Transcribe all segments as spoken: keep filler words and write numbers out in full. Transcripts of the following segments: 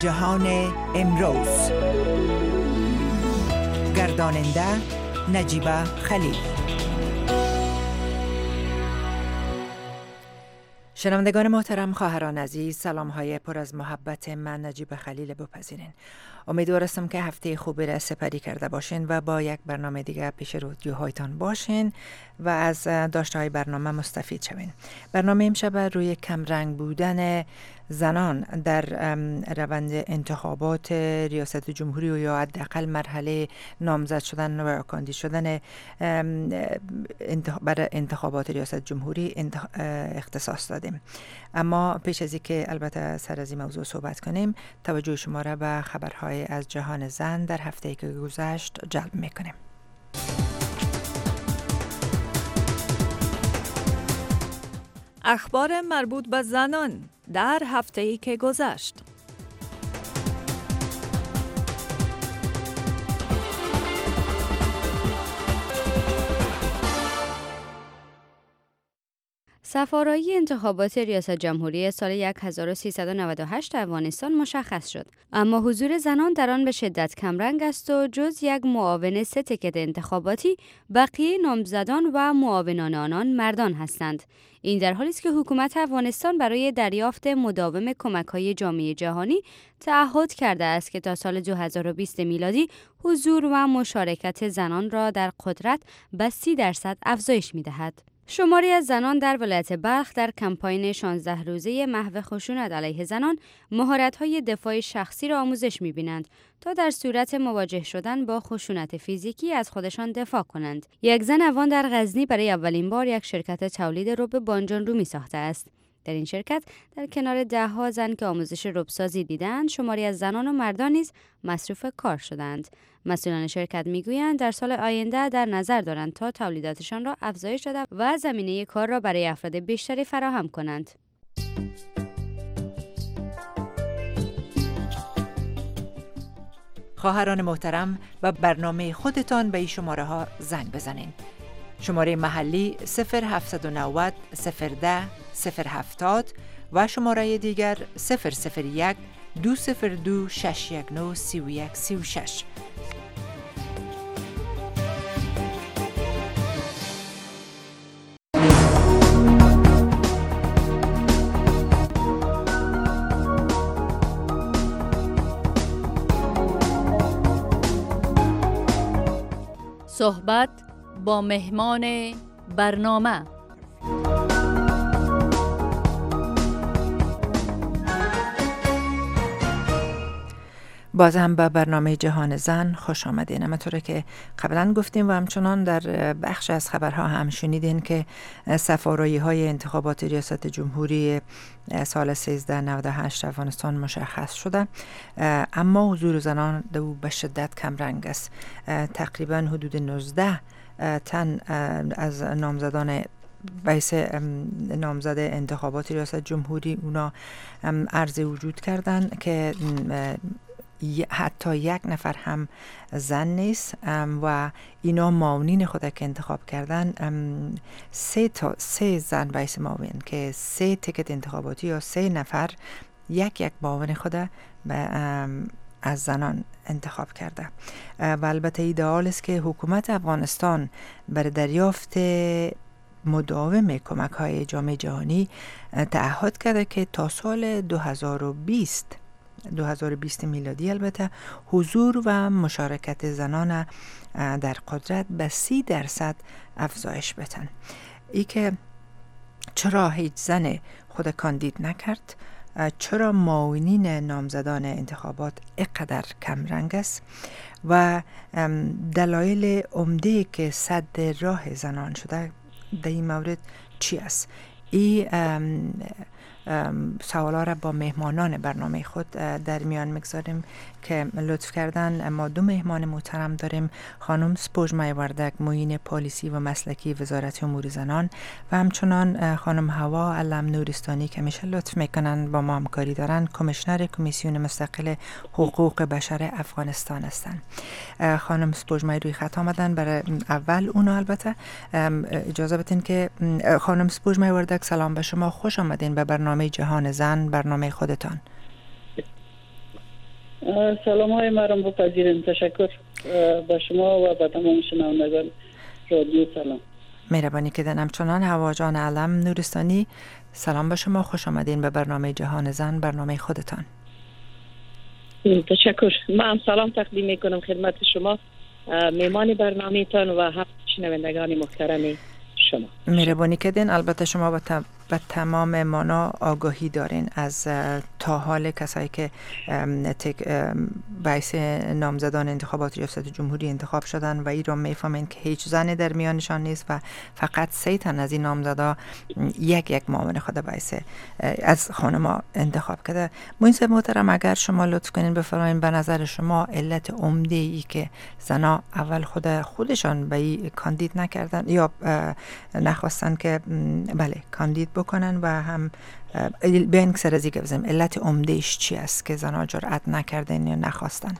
جهان امروز. گرداننده نجیبه خلیل. شنوندگان محترم، خواهران عزیز، سلام های پر از محبت من نجیبه خلیل بپذیرین. امیدوارم که هفته خوبی را سپری کرده باشین و با یک برنامه دیگه پیش رادیوهایتان باشین و از داشته های برنامه مستفید شوین. برنامه امشب روی کمرنگ بودن زنان در روند انتخابات ریاست جمهوری و یا حداقل مرحله نامزد شدن و کاندید شدن برای انتخابات ریاست جمهوری اختصاص دادیم. اما پیش از اینکه البته سر از این موضوع صحبت کنیم، توجه شما را به خبرهای از جهان زن در هفته‌ای که گذشت جلب میکنیم. اخبار مربوط به زنان در هفته‌ای که گذشت. صفارایی انتخابات ریاست جمهوری سال هزار و سیصد و نود و هشت در افغانستان مشخص شد، اما حضور زنان در آن به شدت کمرنگ است و جز یک معاون سه تکت انتخاباتی، بقیه نامزدان و معاونان آنان مردان هستند. این در حالی است که حکومت افغانستان برای دریافت مداوم کمک‌های جامعه جهانی تعهد کرده است که تا سال دو هزار و بیست میلادی حضور و مشارکت زنان را در قدرت به سی درصد افزایش می‌دهد. شماری از زنان در ولایت بلخ در کمپاین شانزده روزه محو خشونت علیه زنان مهارت‌های دفاع شخصی را آموزش می‌بینند تا در صورت مواجه شدن با خشونت فیزیکی از خودشان دفاع کنند. یک زن افغان در غزنی برای اولین بار یک شرکت تولید رب بانجان رومی ساخته است. در این شرکت در کنار ده ها زن که آموزش ربسازی دیدند، شماری از زنان و مردان نیز مصروف کار شدند. مسئولان شرکت میگویند در سال آینده در نظر دارند تا تولیداتشان را افزایش داده و زمینه کار را برای افراد بیشتری فراهم کنند. خواهران محترم، و برنامه خودتان به این شماره ها زنگ بزنین. شماره محلی صفر هفتصد و نود صفر ده صفر هفتاد و شماره دیگر صفر صفر یک دو صفر دو شش یک نه سی و یک سی و شش. صحبت با مهمان برنامه. باز هم به برنامه جهان زن خوش آمدین. همونطور که قبلا گفتیم و همچنان در بخش از خبرها هم شنیدین که صفارایی های انتخابات ریاست جمهوری سال سیزده نود و هشت افغانستان مشخص شده، اما حضور زنان دو به شدت کمرنگ است. تقریبا حدود نوزده تن از نامزدان بحث نامزد انتخابات ریاست جمهوری اونا عرض وجود کردن که حتی یک نفر هم زن نیست و اینا معاونین خود که انتخاب کردن سه تا سه زن بایس معاون که سه تکت انتخاباتی یا سه نفر یک یک معاون خود از زنان انتخاب کرده. و البته ایدئال است که حکومت افغانستان برای دریافت مداوم کمک های جامعه جهانی تعهد کرده که تا سال دو هزار و بیست دو هزار و بیست میلادی البته حضور و مشارکت زنان در قدرت به سی درصد افزایش بدن. ای که چرا هیچ زن خود کاندید نکرد، چرا معاونین نامزدان انتخابات اینقدر کم رنگ است و دلایل عمده که سد راه زنان شده در این مورد چی است؟ این سوالا را با مهمانان برنامه خود در میان میگذاریم که لطف کردن. ما دو مهمان محترم داریم، خانم سپوږمۍ وردک، معین پالیسی و مسلکی وزارت امور زنان، و همچنان خانم هوا علم نورستانی که میشه لطف میکنن با ما همکاری دارن، کمیشنر کمیسیون مستقل حقوق بشر افغانستان هستن. خانم سپوږمۍ روی خط آمدن، برای اول اونا البته اجازه بدین که خانم سپوږمۍ وردک سلام به شما، خوش آمدین به برنامه جهان زن، برنامه خودتان. سلام های مرم بپذیریم. تشکر به شما و به تمام شنوندگان رادیو. سلام. مهربانی کردن. همچنان هوا جان علم نورستانی، سلام به شما، خوش آمدین به برنامه جهان زن، برنامه خودتان. تشکر. من سلام تقدیم میکنم خدمت شما، میمان برنامه تان و هم شنوندگان محترم شما. مهربانی کردین. البته شما به به تمام مانا آگاهی دارین از تا حال کسایی که باعث نامزدان انتخابات ریاست جمهوری انتخاب شدن و این رو میفهمین که هیچ زنی در میانشان نیست و فقط سه تن از این نامزدا یک یک معاون خود باعث از خانما انتخاب کرده. موین محترم، اگر شما لطف کنین بفرمایین به نظر شما علت عمده ای که زنا اول خود خودشان به این کاندید نکردن یا نخواستن که بله کاندید بکنن و هم بیاین سر از دیگه بزنیم علت عمدهش چی است که زنها جرأت نکردن یا نخواستن؟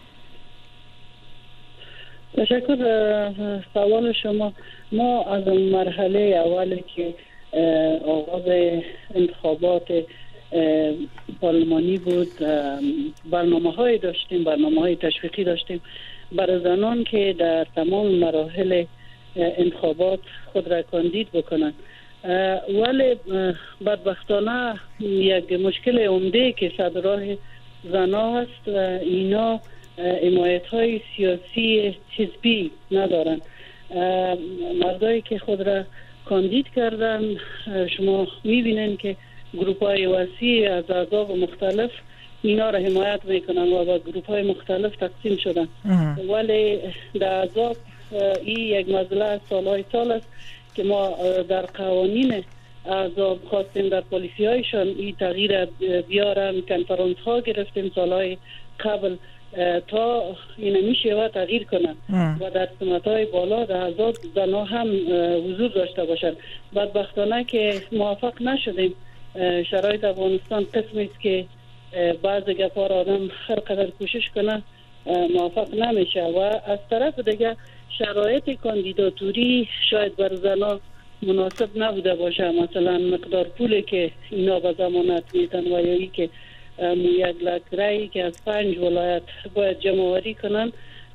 تشکر. سوال شما، ما از مرحله اولی که آغاز انتخابات پارلمانی بود برنامه های داشتیم، برنامه های تشویقی داشتیم برای زنان که در تمام مراحل انتخابات خود را کاندید بکنن. ولی بدبختانه یک مشکل عمده که سر راه زنا هست، اینا حمایت های سیاسی حزبی ندارن. مردایی که خود را کاندید کردن، شما میبینن که گروپ های وسیع از احزاب مختلف اینا را حمایت میکنن و با گروپ های مختلف تقسیم شدن. ولی در احزاب این یک مسئله سالهای سال است که ما در قوانین احزاب خواستیم در پالیسی هایشان این تغییر بیارن. کنفرانس ها گرفتیم سالهای قبل تا این میشه و تغییر کنن و در سمت های بالا در احزاب زنها هم حضور داشته باشن. بدبختانه که موفق نشدیم. شرایط افغانستان قسمی است که بعض گپار آدم هر قدر کوشش کنه موفق نمیشه و از طرف دیگه شرایط کاندیداتوری شاید بر زنها مناسب نبوده باشه. مثلا مقدار پولی که اینا به ضمانت میتن و یا ای که یک لک رایی که از پنج ولایت باید جمع‌آوری کنن،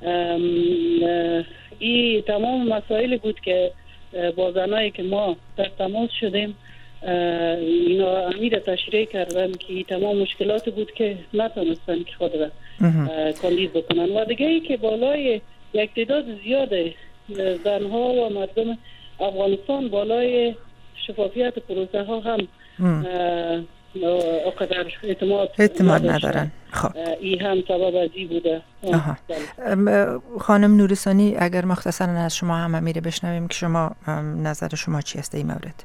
این تمام مسائل بود که با زنایی که ما در تماس شدیم اینا امیر تشریح کردن که تمام مشکلات بود که نتونستن که خود را کاندید بکنن. و دیگه ای که بالای یک تعداد زیاد زنها و مردم افغانستان بالای شفافیت پروسه ها هم اقدر اعتماد, اعتماد ندارن. خب این هم سبب ازی بوده. خانم نورستانی، اگر مختصرا از شما هم امیره بشنویم که شما نظر شما چی است این مورد؟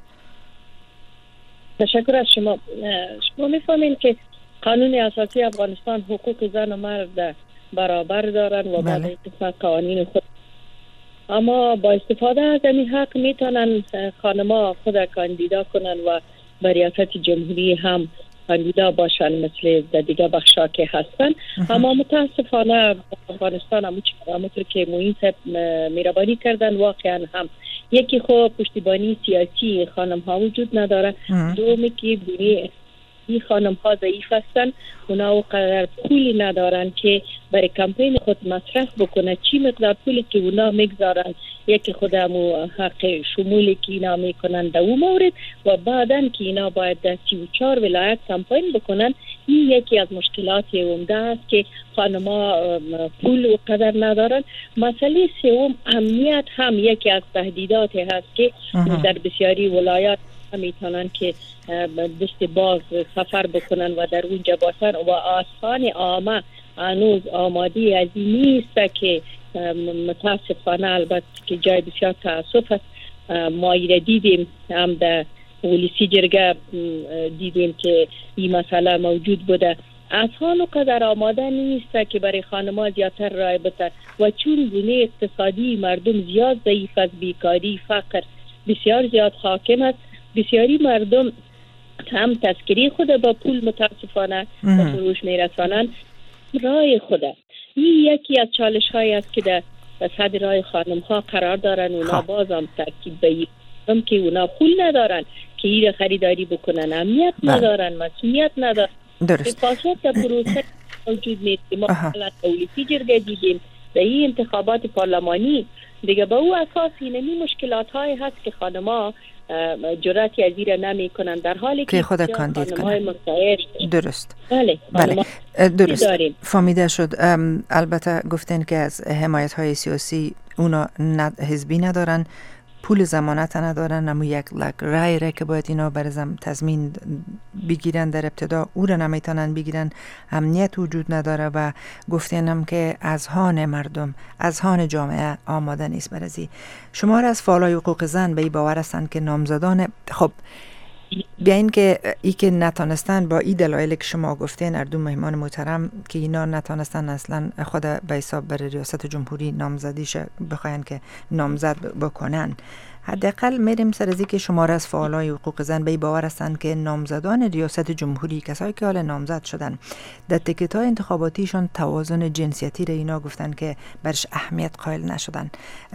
تشکر از شما. شما میفهمین که قانون اساسی افغانستان حقوق زن و مرد برابر دارن و با اتفاق قوانین خود، اما با استفاده از این حق میتونن خانما خود کاندیدا کنن و به ریاست جمهوری هم کاندیدا باشن مثل در دیگه بخشا که هستن. اما متاسفانه افغانستان همونطور که موین صاحب میربانی کردن واقعا هم یکی خوب پشتیبانی سیاسی خانم ها وجود نداره، دومی که بینی این خانم ها ضعیف هستن، اونا اونقدر پولی ندارن که برای کمپین خود مصرف بکنه. چی مقدار پولی که اونا میگذارن یکی خودمو حق شمولی که اینا میکنن در اون مورد و بعدن که اینا باید در سی و چهار ولایت کمپین بکنن. این یکی از مشکلات عمده است که خانم ها پول و قدر ندارن. مسئله سوم امنیت هم یکی از تهدیدات هست که در بسیاری ولایات میتونن که دست باز سفر بکنن و در اونجا باشن و آسان عامه هنوز آماده از این نیست که متاسفانه البته که جای بسیار تاسف است. ما ایره دیدیم هم در پولیسی جرگه دیدیم که این مسئله موجود بوده. اصحان و قدر آماده نیست که برای خانم‌ها زیادتر رای بده و چون گونه اقتصادی مردم زیاد ضعیف است، بیکاری فقر بسیار زیاد حاکم است، بسیاری مردم هم تذکری خود با پول متاسفانه به فروش میرسانند. رای خود این یکی از چالش هایی است که در صد رای خانم ها قرار دارن. اونا باز هم ترکیب به این که اونا پول ندارن که این خریداری بکنن، امنیت ندارن، مسئولیت ندارن. درست. پاسخ در پروسه موجود نیست. ما مثلا تولیتی جرگه دیدیم در این انتخابات پارلمانی دیگه. به او اساس اینمی مشکلات های هست که خانما جرأتی از این نمی کنن، در حالی که خود کاندید کنن. درست. بله بله درست فهمیده شد. البته گفتن که از حمایت های سیاسی اونا ند... حزبی ندارن، پول ضمانت ندارن، اما یک لک رای را که باید اینا بر تضمین بگیرن در ابتدا او را نمیتونن بگیرن، امنیت وجود نداره و گفتن هم که اذهان مردم، اذهان جامعه آماده نیست برای شما را از فعالای حقوق زن به این باور هستند که نامزدان خب بیاین که ای که نتانستن با این دلایل که شما گفتین اردو مهمان محترم که اینا نتانستن اصلا خود به حساب برای ریاست جمهوری نامزدیش بخواین که نامزد بکنن، حداقل میریم سر از که شما را از فعالای حقوق زن به این باور هستند که نامزدان ریاست جمهوری، کسایی که حال نامزد شدن، در تیکت‌های انتخاباتیشان توازن جنسیتی را اینا گفتن که برش اهمیت قائل نشدن.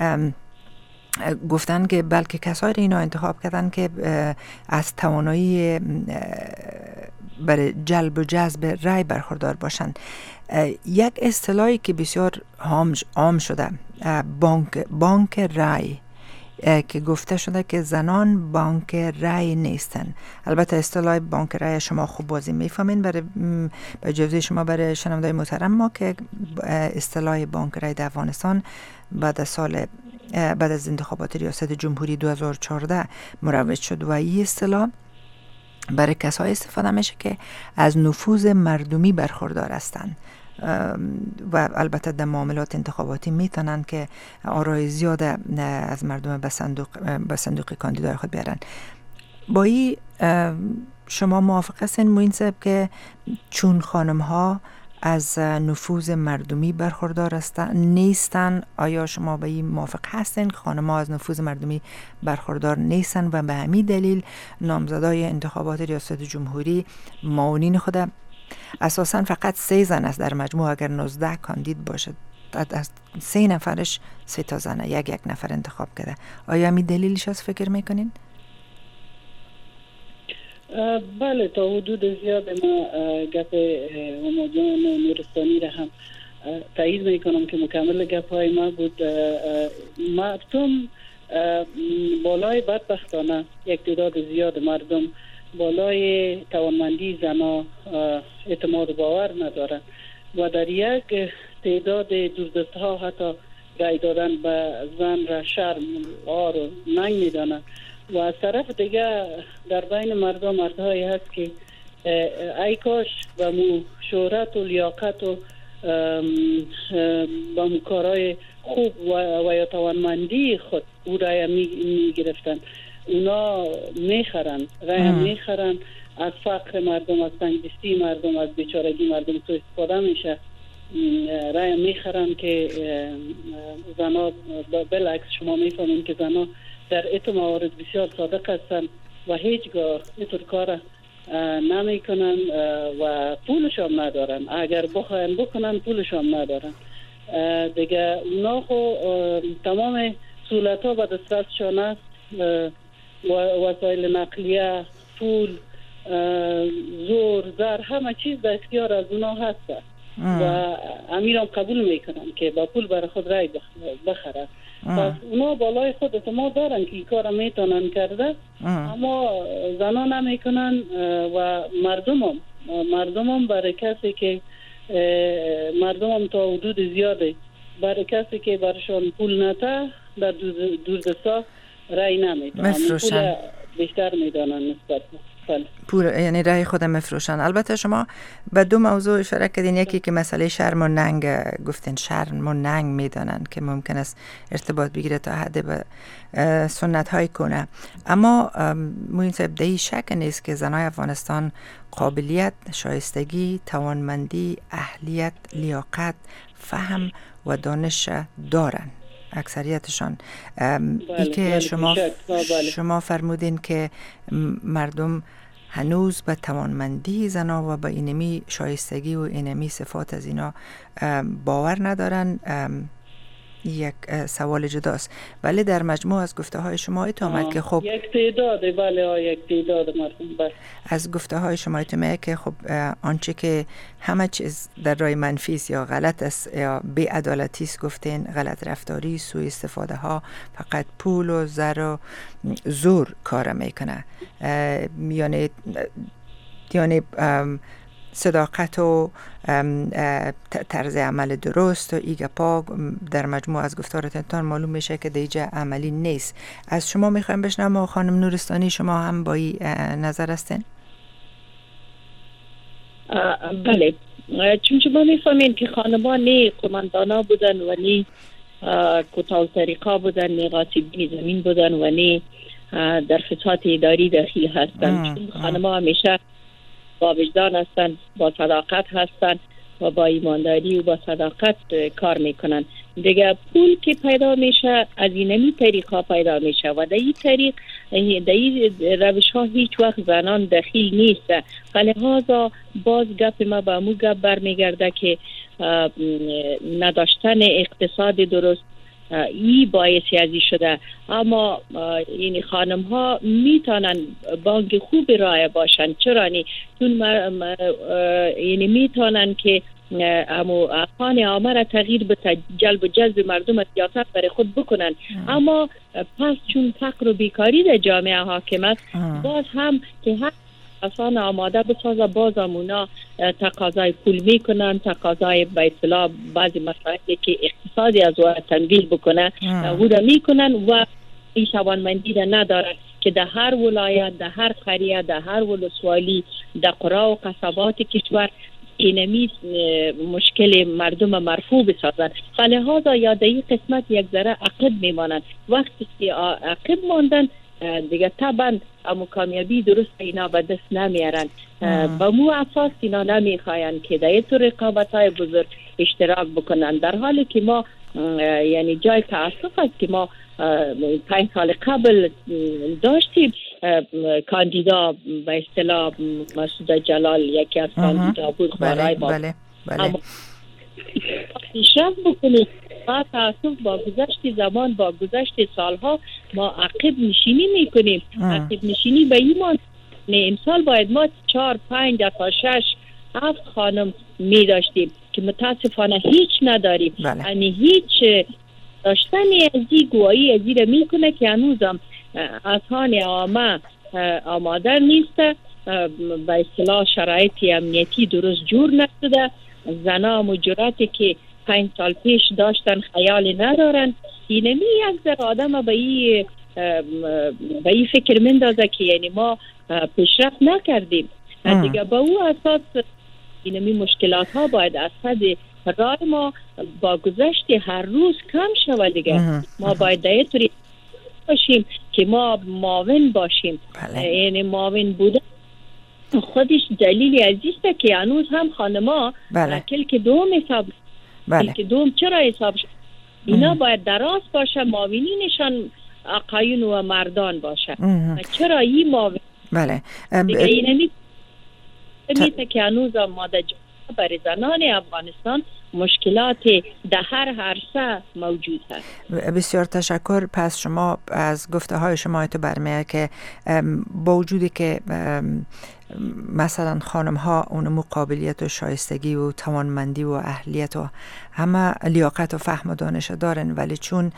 گفتن که بلکه کسایی را اینا انتخاب کردن که از توانایی برای جلب و جذب رای برخوردار باشند. یک اصطلاحی که بسیار عام شده، بانک بانک رای، که گفته شده که زنان بانک رای نیستن. البته اصطلاح بانک رای شما خوب بازی میفهمین، برای به جوزی شما برای شنوندای محترم ما که اصطلاح بانک رای در افغانستان بعد از سال بعد از انتخابات ریاست جمهوری دو هزار و چهارده مروج شد و این اصطلاح برای کسایی استفاده میشه که از نفوذ مردمی برخوردار هستند و البته در معاملات انتخاباتی میتونن که آرای زیاد از مردم به صندوق به صندوق کاندیدای خود بیارن. با این شما موافق هستین موین صاحب که چون خانم ها از نفوذ مردمی برخوردار هستن نیستن؟ آیا شما به این موافق هستین که خانم ها از نفوذ مردمی برخوردار نیستن و به همین دلیل نامزدای انتخابات ریاست جمهوری معاونین خود اساساً فقط سه زن است در مجموع، اگر نوزده کاندید باشد از سه نفرش سه تا زنه، یک یک نفر انتخاب کرده؟ آیا همین دلیلش است فکر میکنین؟ بله تا حدود زیاد ما گپ هماجان نورستانی را هم تایید میکنم که مکمل گپ های ما بود. مردم بالای بدبختانه یک تعداد زیاد مردم بالای توانمندی زنا اعتماد باور ندارن و در یک تعداد دوردسته ها حتی رای دادن به زن را شرم آر و ننگ میدانن و از طرف دیگه در بین مردم مردهایی هست که ای کاش به مو شهرت و لیاقت و به مو کارهای خوب و یا توانمندی خود او رای می گرفتن. اونا میخرن رای میخرن، از فقر مردم، از تنگدستی مردم، از بیچارگی مردم تو استفاده میشه، رای میخرن که زنا بالعکس شما میفهمین که زنا در ایتو موارد بسیار صادق هستن و هیچگاه اینطور کار نمیکنن و پولش هم ندارن، اگر بخواین بکنن پولش هم ندارن دیگه. اونا خو تمام سهولت ها به دسترسشان است، وسایل نقلیه، پول، زور، زر، همه چیز در اختیار از اونا هست و امیرم قبول میکنن که با پول برای خود رای بخره. پس اونا بالای خود اعتماد دارن که این کار میتونن کرده، اما زنا نمیکنن و مردم هم مردم هم برای کسی که مردم هم تا حدود زیاده برای کسی که برشان پول نته در دوردستا رای نمیدونن، پول بیشتر میدانن نسبت پول، یعنی رای خود مفروشن. البته شما به دو موضوع اشاره کردین، یکی که مسئله شرم و ننگ گفتین، شرم و ننگ میدانن که ممکن است ارتباط بگیره تا حد به سنت های کنه، اما موین صاحب دهی شک نیست که زنای افغانستان قابلیت، شایستگی، توانمندی، اهلیت، لیاقت، فهم و دانش دارن اکثریتشان. ای که شما شما فرمودین که مردم هنوز به توانمندی زنا و به اینمی شایستگی و اینمی صفات از اینا باور ندارن، یک سوال جداست، ولی در مجموع از گفته های شما اتومد که خب یک تعداد بله یک تعداد مردم بله از گفته های شما اتومد که خب آنچه که همه چیز در رای منفی است یا غلط است یا بی‌عدالتی است گفتین، غلط رفتاری، سوء استفاده ها، فقط پول و زر و زور کار میکنه، یعنی یعنی صداقت و طرز عمل درست و ایگا پا در مجموع از گفتارتان معلوم میشه که دیجا عملی نیست. از شما میخوایم بشنم خانم نورستانی شما هم با این نظر هستین؟ بله، چون شما میفهمین که خانمان نی قماندانا بودن و نی کوتاه طریقا بودن، نی غاصبین زمین بودن و نی در فساد اداری دخیل هستن. چون خانمان همیشه با وجدان هستن، با صداقت هستن و با ایمانداری و با صداقت کار میکنن. دیگه پول که پیدا میشه از اینمی طریقا پیدا میشه و در این طریق در این روش ها هیچ وقت زنان دخیل نیست. لحاظا باز گپ ما به مو گپ برمیگرده که نداشتن اقتصاد درست ای باعثی ازی شده، اما این خانم ها میتونن بانک خوب رای باشن. چرا نی؟ چون یعنی میتونن که امو خانه عامه را تغییر به جلب و جذب مردم سیاست برای خود بکنن. اما پس چون فقر و بیکاری در جامعه حاکم است، باز هم که هر اصلا آماده بسازه باز همونا تقاضای پول میکنن، تقاضای به اصطلاح بعضی مسائلی که اقتصادی از او تنبیه بکنه او را میکنن و این توانمندی را ندارن که در هر ولایت، در هر قریه، در هر ولسوالی، در قرا و قصبات کشور اینمی مشکل مردم مرفوع بسازن. فلحاظا یا در این قسمت یک ذره عقب میمانند. وقتی که عقب ماندن دیگه طبعا امو کامیابی درست اینا به دست نمیارن. با مو اساس اینا نمیخواین که در این رقابت های بزرگ اشتراک بکنن، در حالی که ما یعنی جای تاسف است که ما پنج سال قبل داشتیم کاندیدا به اصطلاح مسعود جلال یکی از کاندیدا بود برای ما. بله بله اما پیشرفت بکنیم با تاسف با گذشت زمان، با گذشت سالها ما عقب نشینی میکنیم. عقب نشینی به این مان امسال باید ما چهار پنج تا شش هفت خانم می داشتیم که متاسفانه هیچ نداریم. یعنی هیچ داشتنی از این گویی از این میکنه که هنوزم اذهان عامه آماده نیست، به اصطلاح شرایط امنیتی درست جور نشده. زنا مجراتی که پنج سال پیش داشتن خیال ندارن. اینمی یک ذره آدم به این به این فکر مندازه که یعنی ما پیشرفت نکردیم. دیگه با او اساس اینمی مشکلات ها باید از حد رای ما با گذشت هر روز کم شود. دیگه ما باید در طوری باشیم که ما معاون باشیم. یعنی معاون بودن خودش دلیلی عزیزه که هنوز هم خانما کلک دوم حساب بله. کلک دوم چرا حساب شد؟ اینا باید دراز باشه، معاونینشان آقایون و مردان باشه. چرا این معاون بله دیگه اینمی میشه که هنوز ما در برای زنان افغانستان مشکلات در هر عرصه موجود هست. بسیار تشکر. پس شما از گفته های شما تو برمیه که با وجودی که مثلا خانم ها اون مقابلیت و شایستگی و توانمندی و اهلیت و همه لیاقت و فهم و دانش دارن، ولی چون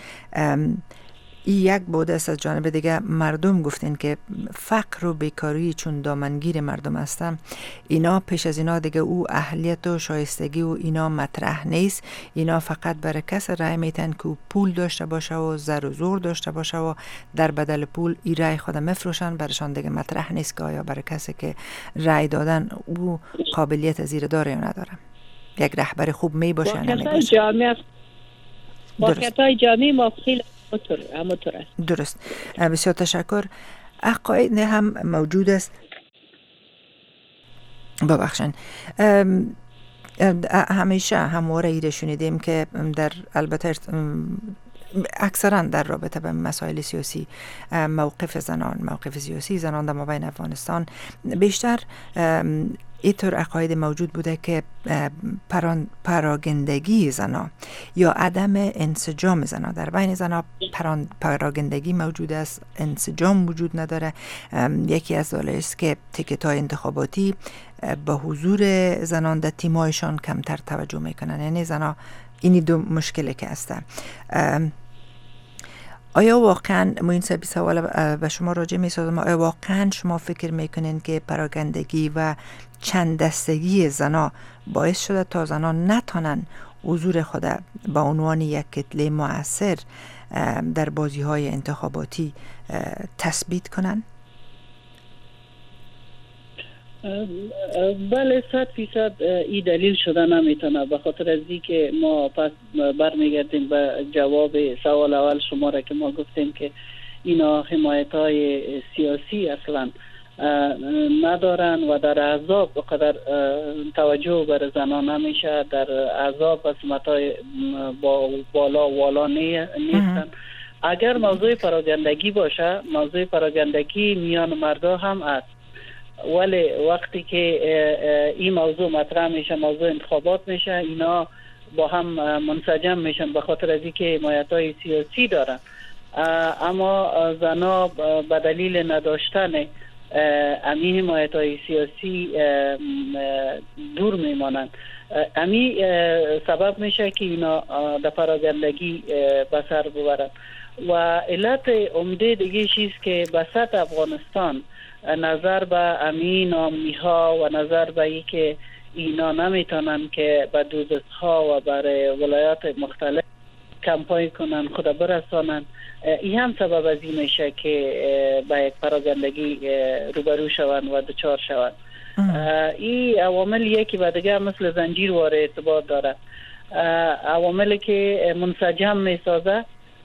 این یک بوده است از جانب دیگه مردم گفتین که فقر و بیکاری چون دامنگیر مردم هستن، اینا پیش از اینا دیگه او اهلیت و شایستگی و اینا مطرح نیست. اینا فقط برای کس رای میتن که پول داشته باشه و زر و زور داشته باشه و در بدل پول ای رای خود مفروشن. برشان دیگه مطرح نیست که آیا برای کسی که رای دادن او قابلیت زیر داره یا نداره، یک رهبر خوب می باشه یا نمی باشه. جامعه واقعیت‌های جامعه ما خیلی درست. بسیار تشکر. عقاید هم موجود است. ببخشن همیشه همواره ایره شنیدیم که در البته اکثرا در رابطه به مسائل سیاسی موقف زنان موقف سیاسی زنان در مابین افغانستان بیشتر اینطور عقاید موجود بوده که پراگندگی زنا یا عدم انسجام زنا، در بین زنا پراگندگی موجود است، انسجام وجود نداره. یکی از دلایل است که تیکت‌های انتخاباتی به حضور زنان در تیم‌هایشان کمتر توجه میکنن. یعنی زنا اینی دو مشکلی که هسته. آیا واقعا موین سبی سوال به شما راجع می سازم، آیا واقعا شما فکر میکنین که پراگندگی و چند دستگی زنا باعث شده تا زنان نتونن حضور خود به عنوان یک کتله مؤثر در بازی های انتخاباتی تثبیت کنن؟ بله، صد فیصد این دلیل شده نمیتونه، به خاطر از این که ما پس برمیگردیم به جواب سوال اول شما را که ما گفتیم که اینا حمایت های سیاسی اصلا ندارن و در احزاب بقدر توجه بر زنان نمیشه، در احزاب قسمت های با بالا والا نیستن. اگر موضوع پراگندگی باشه، موضوع پراگندگی میان مردا هم است، ولی وقتی که این موضوع مطرح میشه، موضوع انتخابات میشه، اینا با هم منسجم میشن به خاطر از اینکه حمایت‌های سیاسی دارن. اما زنا به دلیل نداشتن امی حمایت‌های سیاسی دور میمانند. امی سبب میشه که اینا در پراگندگی به سر ببرن. و علت عمده دیگه چیست که به سطح افغانستان نظر به امی نامی ها و نظر به ای که اینا نمیتونن که به دوزخها و برای ولایات مختلف کمپاین کنن، خود برسانن، این هم سبب از این میشه که به یک پراگندگی روبرو شون و دچار شون. این عوامل یکی و دیگه مثل زنجیر واره ارتباط داره. عواملی که منسجم میسازه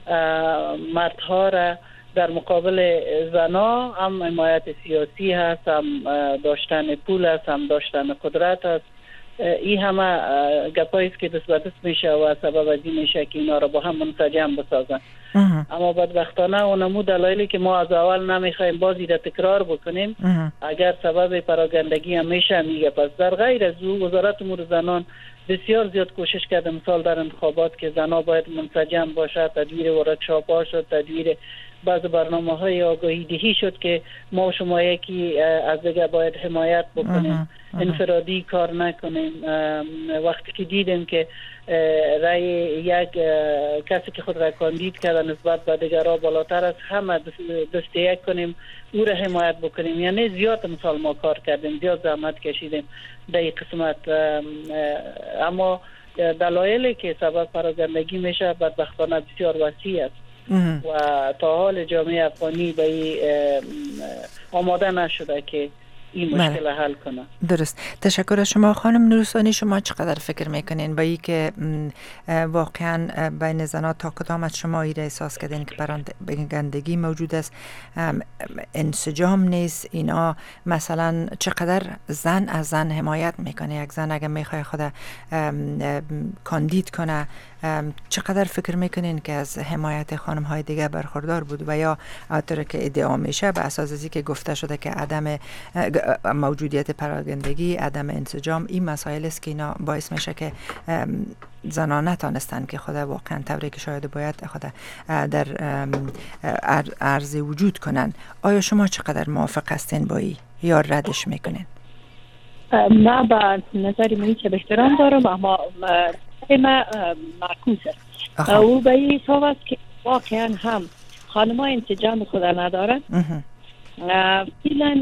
مردها را در مقابل زنا، هم حمایت سیاسی هست، هم داشتن پول هست، هم داشتن قدرت هست. این همه گپایی است که دست به دست میشه و سبب از این میشه که اینا رو با هم منسجم بسازن. اما بدبختانه اونمو دلایلی که ما از اول نمیخوایم بازی را تکرار بکنیم، اگر سبب پراگندگی هم میشه میگه. پس در غیر از او وزارت امور زنان بسیار زیاد کوشش کرده، مثال در انتخابات که زنا باید منسجم باشه، تدویر ورکشاپ ها شد، تدویر بعض برنامه های آگاهی دهی شد که ما شما یکی از دیگه باید حمایت بکنیم، انفرادی کار نکنیم. وقتی که دیدیم که رای یک کسی که خود را کاندید کرده نسبت به دیگرها بالاتر است، همه دست یک کنیم، او را حمایت بکنیم. یعنی زیاد مثال ما کار کردیم، زیاد زحمت کشیدیم در این قسمت. اما دلایلی که سبب پراگندگی میشه بدبختانه بسیار وسیع است و تا حال جامعه افغانی به این آماده نشده که این مشکل بله. حل کنه. درست. تشکر از شما خانم نورثانی. شما چقدر فکر میکنین با این که واقعا بین زنها تا کدام از شما ایره احساس کردین که پراگندگی موجود است، انسجام نیست؟ اینا مثلا چقدر زن از زن حمایت میکنه؟ یک زن اگه میخواد خود کاندید کنه، چقدر فکر میکنین که از حمایت خانم های دیگه برخوردار بود؟ و یا اونطور که ادعا میشه به اساس ازی که گفته شده که عدم موجودیت پراگندگی، عدم انسجام، این مسائل است که اینا باعث میشه که زنان نتانستن که خود واقعا طوری که شاید باید خود در عرض وجود کنن. آیا شما چقدر موافق هستین با این یا ردش میکنین؟ من به نظر من که به احترام دارم، اما ما معکوس است. او به این حساب است که واقعا هم خانم ها انسجام خود ندارن. فعلا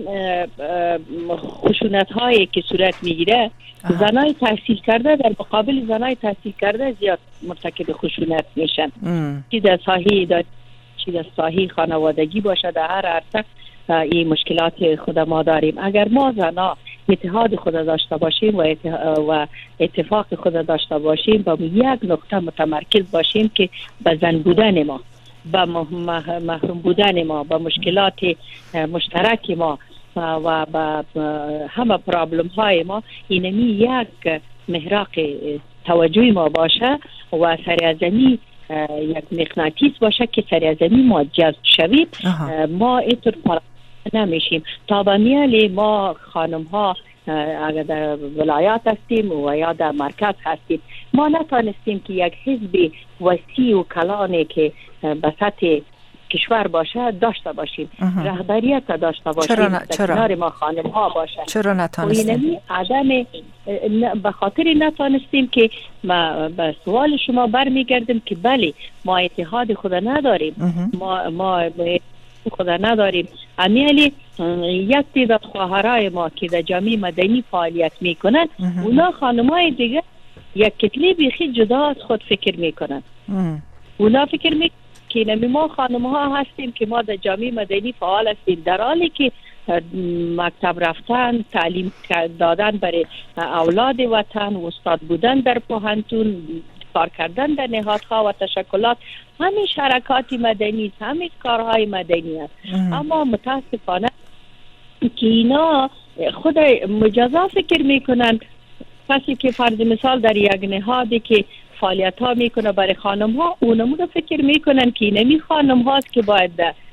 خشونت هایی که صورت میگیره، زنای تحصیل کرده در مقابل زنای تحصیل کرده زیاد مرتکب خشونت میشن، چی در ساحه داد، چی در ساحه خانوادگی باشه، در هر عرصه این مشکلات خود ما داریم. اگر ما زنا اتحاد خود داشته باشیم و و اتفاق خود داشته باشیم، با یک نقطه متمرکز باشیم که به زن بودن ما، با محروم بودن ما، با مشکلات مشترک ما و با همه پرابلم های ما، اینمی یک محراق توجه ما باشه و سرازمی یک مغناطیس باشه که سرازمی ما جذب شویم، ما اینطور نمیشیم. تا به میل ما خانم ها اگر در ولایات هستیم و یا در مرکز هستیم، ما نتانستیم که یک حزب وسیع و کلانی که به سطح کشور باشه داشته باشیم، رهبریت داشته باشیم، چرا, ن... چرا؟ کنار ما خانم ها باشه. چرا نتانستیم؟ عدم به خاطر نتانستیم که ما به سوال شما برمیگردیم که بله ما اتحاد خود نداریم، ما ما خود نداریم. امیالی یک تعداد خواهرای ما که در جامعه مدنی فعالیت میکنن، اونا خانمای دیگه یک کتله بیخی جدا از خود فکر میکنن. اونا فکر میکنن که نمی ما خانم ها هستیم که ما در جامعه مدنی فعال هستیم، در حالی که مکتب رفتن، تعلیم دادن برای اولاد وطن، استاد بودن در پوهنتون، کار کردن در نهادها و تشکلات، همین شرکات مدنی است، همین کارهای مدنی است. اما متاسفانه که اینا خود مجازا فکر میکنن. کسی که فرض مثال در یک نهادی که فعالیت ها میکنه برای خانم ها، اونمون رو فکر میکنن که اینمی خانم هاست که باید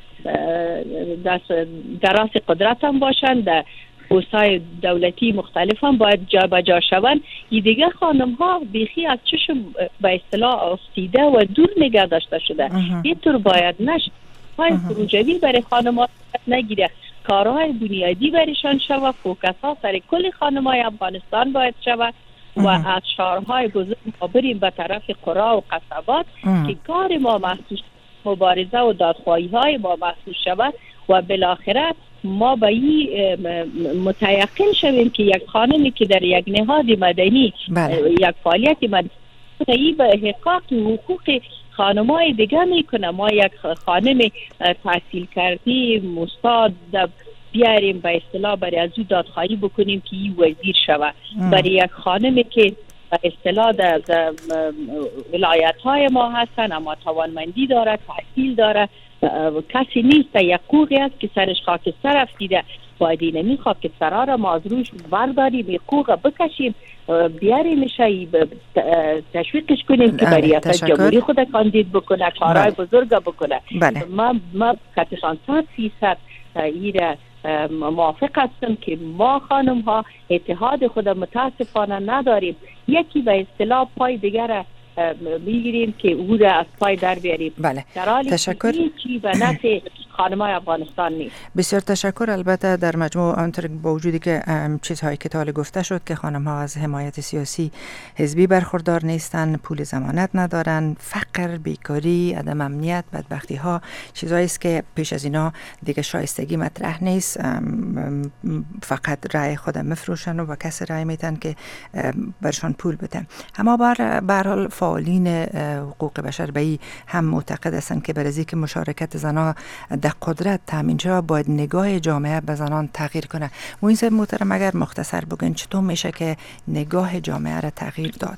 در راس قدرت هم باشن، در پست‌های دولتی مختلف هم باید جا به جا شوند. این دیگه خانم ها بیخی از چشم به اصطلاح افتیده و دور نگه داشته شده. اینطور باید نشه. های پروژوی برای خانم ها نگیره، کارهای بنیادی برایشان شود، فوکس ها سر کل خانم های افغانستان باید شود و از شهرهای بزرگ ما بریم به طرف قرا و قصبات که کار ما محسوس، مبارزه و دادخواهی های ما محسوس شود و بالاخره ما به این متیقن شویم که یک خانمی که در یک نهاد مدنی بله. یک فعالیت مدنی به احقاق حقوق خانمای دیگه میکنه. ما یک خانم تحصیل کردی استاد بیاریم به اصطلاح برای از او دادخواهی بکنیم که این وزیر شود. برای یک خانمی که به اصطلاح در ولایت های ما هستن اما توانمندی داره، تحصیل داره، کسی نیست، یک حقوقی است که سرش خاکستر افتیده، باید این نمی خاکسترها را ما از روش برداریم، حقوق بکشیم، بیاریمش، تشویقش کنیم که برای ریاست جمهوری خود کاندید بکنه، کارهای بزرگ بکنه. بله. ما ما قطعا صد فیصد ایره موافق هستم که ما خانم ها اتحاد خود متاسفانه نداریم. یکی به اصطلاح پای دیگر میگیریم که او را از پای در بیاریم. بله. در حالی تشکر. هیچی به نفع خانم‌های افغانستان نیست. بسیار تشکر. البته در مجموع آنطور با وجودی که چیزهایی که تا گفته شد که خانم‌ها از حمایت سیاسی حزبی برخوردار نیستن، پول ضمانت ندارن، فقر، بیکاری، عدم امنیت، بدبختی‌ها چیزهایی است که پیش از اینا دیگه شایستگی مطرح نیست. فقط رأی خودم مفروشن و کسی رأی میتن که برشان پول بدن. اما بر به هر حال فعالین حقوق بشر به هم معتقد هستند که برای اینکه مشارکت زنان در قدرت تامین شود باید نگاه جامعه به زنان تغییر کنه. موین محترم اگر مختصر بگین چطور میشه که نگاه جامعه را تغییر داد؟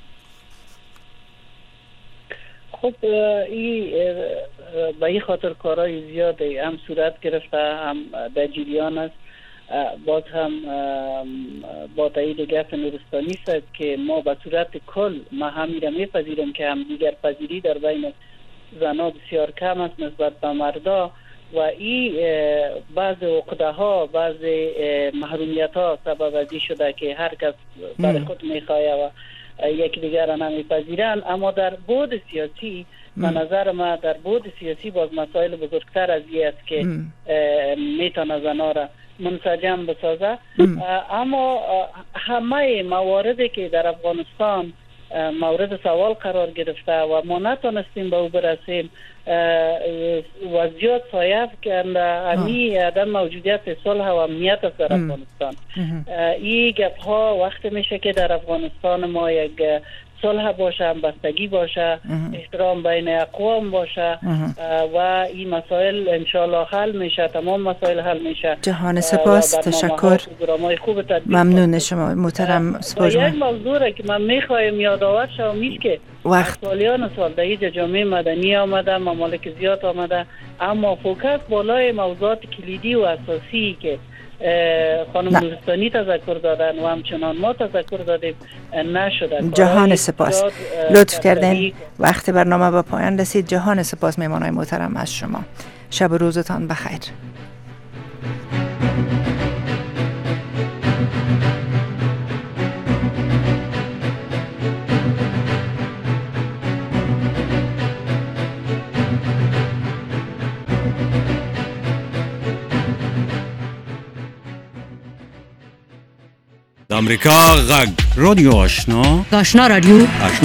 خب این به این خاطر کارهای زیاده هم صورت گرفته، هم در جریان است. باز هم با تایید گفت نورستانی است که ما به صورت کل ما همی را میپذیریم که هم دیگر پذیری در بین زنها بسیار کم است نسبت به مردا و این بعض عقده ها، بعض محرومیت ها سبب ازی شده که هر کس برای خود میخواه و یک دیگر را نمیپذیرن. اما در بعد سیاسی به نظر ما در بعد سیاسی باز مسائل بزرگتر از این است که میتونه زنها را منسجم بسازه. اما همه مواردی که در افغانستان مورد سوال قرار گرفته و ما نتونستیم به او برسیم و زیاد سایه کنده امی عدم موجودیت صلح و امنیت است در افغانستان. این گپ ها وقت میشه که در افغانستان ما یک صلح باشه، همبستگی باشه، احترام بین اقوام باشه و این مسائل انشالله حل میشه، تمام مسائل حل میشه. جهان سپاس، تشکر، ممنون شما محترم. سپاس. یک موضوع که من میخوایم یادآور شوم نیست که وقت سالیان سال در اینجا جامعه مدنی آمده، ممالک زیاد آمده، اما فوکس بالای موضوعات کلیدی و اساسی که خانم نورستانی تذکر دادن و همچنان ما تذکر دادیم نشده. جهان سپاس، لطف کردین. وقت برنامه به پایان رسید. جهان سپاس میهمانای محترم از شما. شب و روزتان بخیر. امریکا غږ رادیو آشنا آشنا رادیو